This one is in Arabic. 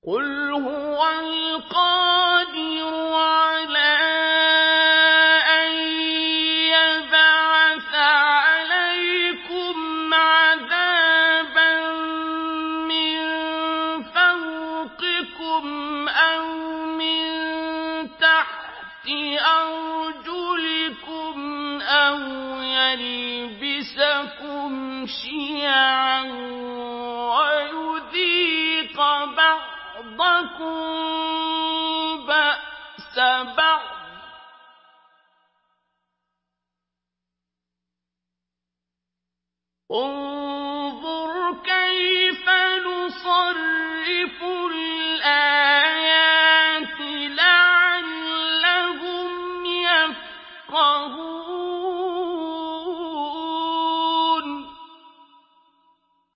قُلْ هُوَ الْقَادِرُ عَلَىٰ أَن يَبْعَثَ عَلَيْكُمْ عَذَابًا مِّن فَوْقِكُمْ أَوْ مِن تَحْتِ أَرْجُلِكُمْ أَوْ يَلْبِسَكُمْ شِيَعًا وَيُذِيقَ بَعْضَكُم بَأْسَ بَعْضٍ ۗ انظُرُوا